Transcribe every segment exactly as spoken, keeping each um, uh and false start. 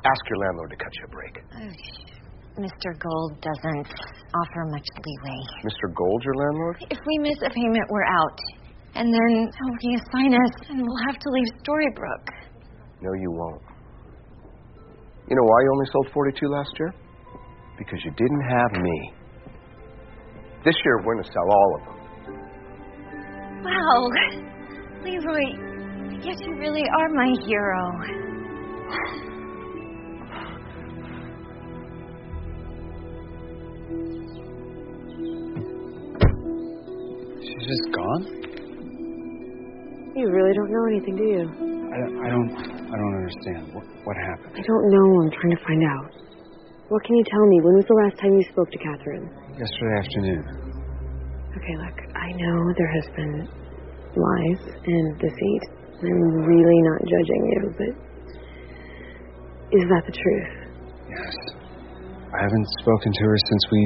Ask your landlord to cut you a break. Mister Gold doesn't offer much leeway. Mister Gold, your landlord? If we miss a payment, we're out. And then he'll reassign us, and we'll have to leave Storybrooke. No, you won't. You know why you only sold forty-two last year? Because you didn't have me. This year, we're going to sell all of them. Wow. Leroy, I guess you really are my hero. She's just gone? You really don't know anything, do you? I, I don't I don't understand. What, what happened? I don't know. I'm trying to find out. What can you tell me? When was the last time you spoke to Catherine? Yesterday afternoon. Okay, look, I know there has been lies and deceit. I'm really not judging you, but is that the truth? Yes. I haven't spoken to her since we...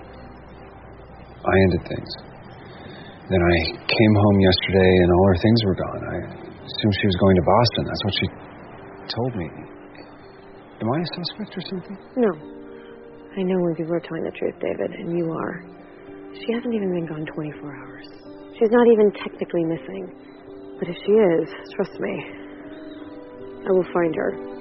I ended things. Then I came home yesterday and all her things were gone. I assumed she was going to Boston. That's what she told me. Am I a suspect or something? No. I know when people are telling the truth, David, and you are. She hasn't even been gone twenty-four hours. She's not even technically missing. But if she is, trust me, I will find her.